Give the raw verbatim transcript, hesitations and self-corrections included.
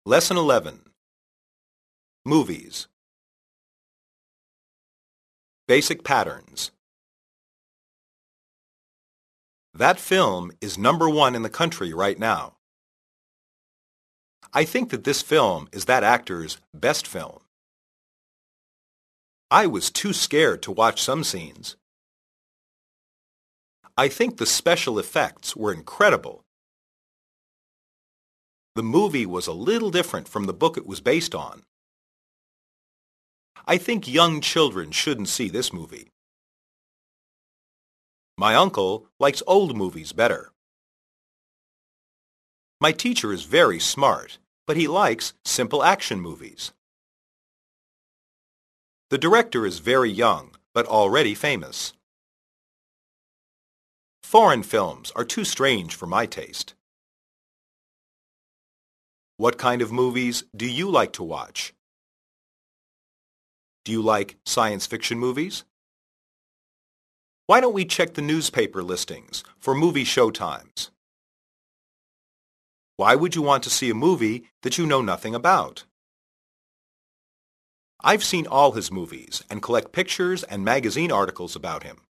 Lesson eleven. Movies. Basic patterns. That film is number one in the country right now. I think that this film is that actor's best film. I was too scared to watch some scenes. I think the special effects were incredible. The movie was a little different from the book it was based on. I think young children shouldn't see this movie. My uncle likes old movies better. My teacher is very smart, but he likes simple action movies. The director is very young, but already famous. Foreign films are too strange for my taste. What kind of movies do you like to watch? Do you like science fiction movies? Why don't we check the newspaper listings for movie showtimes? Why would you want to see a movie that you know nothing about? I've seen all his movies and collect pictures and magazine articles about him.